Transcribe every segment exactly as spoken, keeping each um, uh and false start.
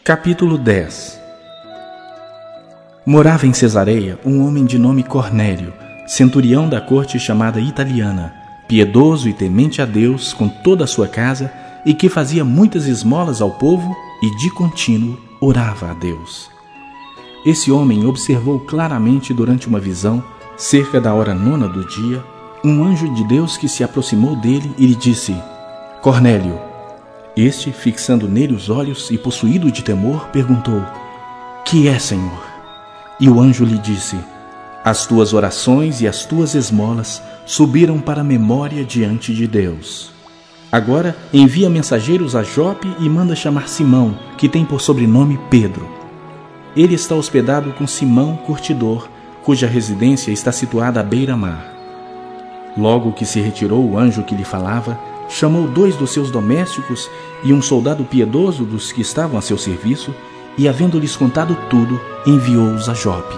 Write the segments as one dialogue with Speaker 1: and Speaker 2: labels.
Speaker 1: Capítulo dez. Morava em Cesareia um homem de nome Cornélio, centurião da corte chamada Italiana, piedoso e temente a Deus com toda a sua casa, e que fazia muitas esmolas ao povo e de contínuo orava a Deus. Esse homem observou claramente durante uma visão, cerca da hora nona do dia, um anjo de Deus que se aproximou dele e lhe disse: Cornélio. Este, fixando nele os olhos e possuído de temor, perguntou: Que é, Senhor? E o anjo lhe disse: As tuas orações e as tuas esmolas subiram para a memória diante de Deus. Agora envia mensageiros a Jope e manda chamar Simão, que tem por sobrenome Pedro. Ele está hospedado com Simão, curtidor, cuja residência está situada à beira-mar. Logo que se retirou o anjo que lhe falava, chamou dois dos seus domésticos e um soldado piedoso dos que estavam a seu serviço, e, havendo-lhes contado tudo, enviou-os a Jope.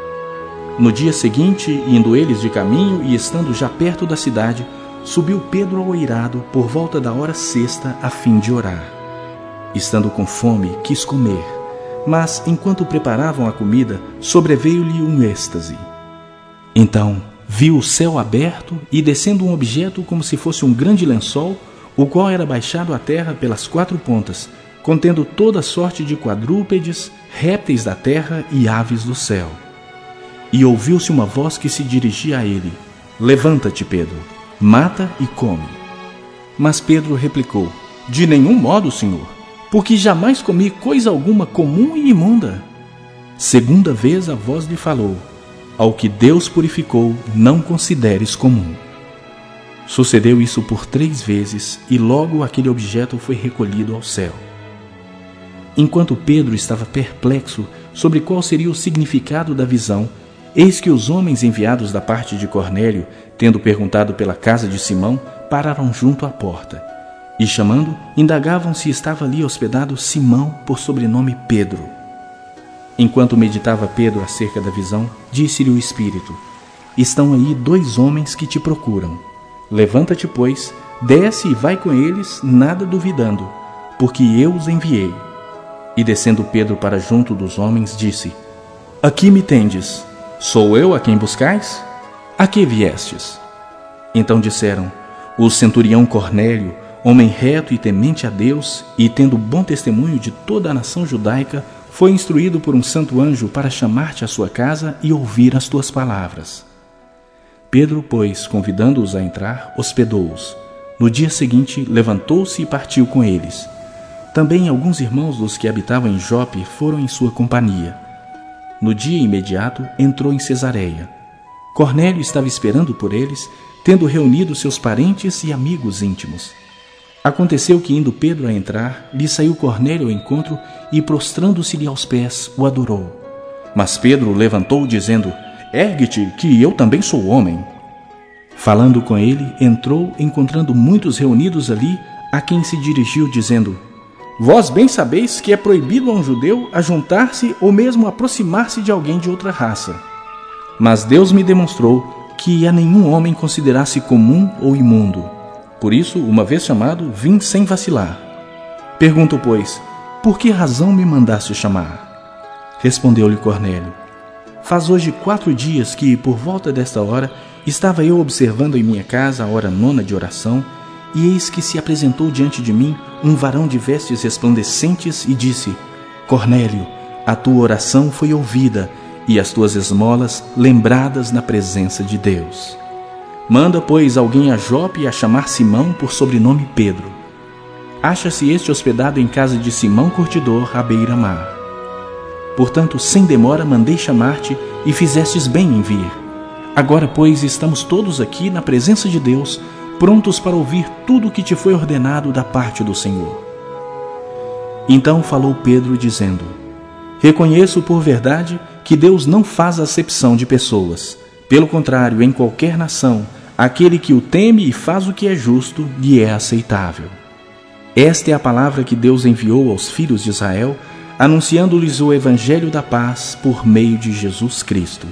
Speaker 1: No dia seguinte, indo eles de caminho e estando já perto da cidade, subiu Pedro ao eirado por volta da hora sexta a fim de orar. Estando com fome, quis comer, mas, enquanto preparavam a comida, sobreveio-lhe um êxtase. Então, viu o céu aberto e descendo um objeto como se fosse um grande lençol, o qual era baixado à terra pelas quatro pontas, contendo toda sorte de quadrúpedes, répteis da terra e aves do céu. E ouviu-se uma voz que se dirigia a ele: Levanta-te, Pedro, mata e come. Mas Pedro replicou: De nenhum modo, Senhor, porque jamais comi coisa alguma comum e imunda. Segunda vez a voz lhe falou: Ao que Deus purificou, não consideres comum. Sucedeu isso por três vezes, e logo aquele objeto foi recolhido ao céu. Enquanto Pedro estava perplexo sobre qual seria o significado da visão, eis que os homens enviados da parte de Cornélio, tendo perguntado pela casa de Simão, pararam junto à porta, e chamando, indagavam se estava ali hospedado Simão, por sobrenome Pedro. Enquanto meditava Pedro acerca da visão, disse-lhe o Espírito: Estão aí dois homens que te procuram. Levanta-te, pois, desce e vai com eles, nada duvidando, porque eu os enviei. E descendo Pedro para junto dos homens, disse: Aqui me tendes. Sou eu a quem buscais? A que viestes? Então disseram: O centurião Cornélio, homem reto e temente a Deus, e tendo bom testemunho de toda a nação judaica, foi instruído por um santo anjo para chamar-te à sua casa e ouvir as tuas palavras. Pedro, pois, convidando-os a entrar, hospedou-os. No dia seguinte, levantou-se e partiu com eles. Também alguns irmãos dos que habitavam em Jope foram em sua companhia. No dia imediato, entrou em Cesareia. Cornélio estava esperando por eles, tendo reunido seus parentes e amigos íntimos. Aconteceu que, indo Pedro a entrar, lhe saiu Cornélio ao encontro e, prostrando-se-lhe aos pés, o adorou. Mas Pedro o levantou, dizendo: Ergue-te, que eu também sou homem. Falando com ele, entrou, encontrando muitos reunidos ali, a quem se dirigiu, dizendo: Vós bem sabeis que é proibido a um judeu ajuntar-se ou mesmo aproximar-se de alguém de outra raça. Mas Deus me demonstrou que a nenhum homem considerasse comum ou imundo. Por isso, uma vez chamado, vim sem vacilar. Pergunto, pois, por que razão me mandaste chamar? Respondeu-lhe Cornélio: Faz hoje quatro dias que, por volta desta hora, estava eu observando em minha casa a hora nona de oração, e eis que se apresentou diante de mim um varão de vestes resplandecentes e disse: Cornélio, a tua oração foi ouvida, e as tuas esmolas lembradas na presença de Deus. Manda, pois, alguém a Jope a chamar Simão por sobrenome Pedro. Acha-se este hospedado em casa de Simão curtidor, à beira-mar. Portanto, sem demora mandei chamar-te, e fizestes bem em vir. Agora, pois, estamos todos aqui na presença de Deus, prontos para ouvir tudo o que te foi ordenado da parte do Senhor. Então falou Pedro, dizendo: Reconheço por verdade que Deus não faz acepção de pessoas. Pelo contrário, em qualquer nação, aquele que o teme e faz o que é justo, lhe é aceitável. Esta é a palavra que Deus enviou aos filhos de Israel, anunciando-lhes o evangelho da paz por meio de Jesus Cristo.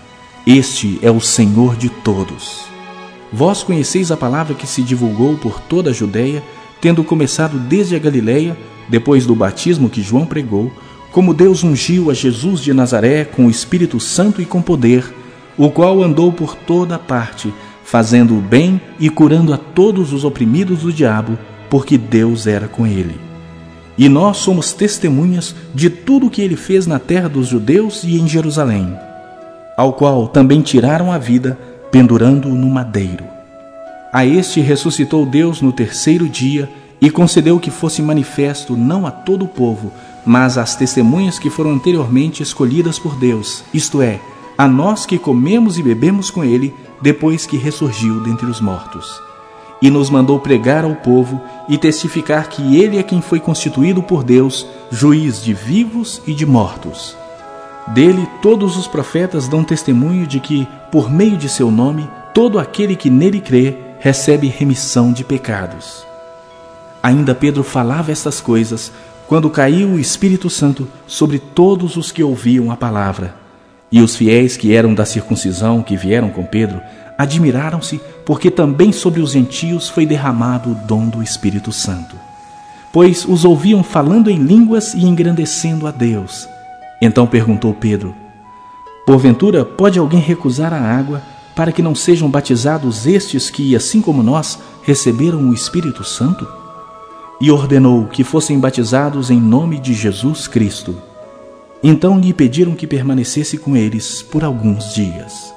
Speaker 1: Este é o Senhor de todos. Vós conheceis a palavra que se divulgou por toda a Judeia, tendo começado desde a Galileia, depois do batismo que João pregou, como Deus ungiu a Jesus de Nazaré com o Espírito Santo e com poder, o qual andou por toda parte, fazendo o bem e curando a todos os oprimidos do diabo, porque Deus era com ele. E nós somos testemunhas de tudo o que ele fez na terra dos judeus e em Jerusalém, ao qual também tiraram a vida, pendurando-o no madeiro. A este ressuscitou Deus no terceiro dia e concedeu que fosse manifesto não a todo o povo, mas às testemunhas que foram anteriormente escolhidas por Deus, isto é, a nós que comemos e bebemos com ele, depois que ressurgiu dentre os mortos. E nos mandou pregar ao povo e testificar que ele é quem foi constituído por Deus, juiz de vivos e de mortos. Dele todos os profetas dão testemunho de que, por meio de seu nome, todo aquele que nele crê recebe remissão de pecados. Ainda Pedro falava estas coisas, quando caiu o Espírito Santo sobre todos os que ouviam a palavra. E os fiéis que eram da circuncisão, que vieram com Pedro, admiraram-se, porque também sobre os gentios foi derramado o dom do Espírito Santo. Pois os ouviam falando em línguas e engrandecendo a Deus. Então perguntou Pedro: porventura pode alguém recusar a água para que não sejam batizados estes que, assim como nós, receberam o Espírito Santo? E ordenou que fossem batizados em nome de Jesus Cristo. Então lhe pediram que permanecesse com eles por alguns dias.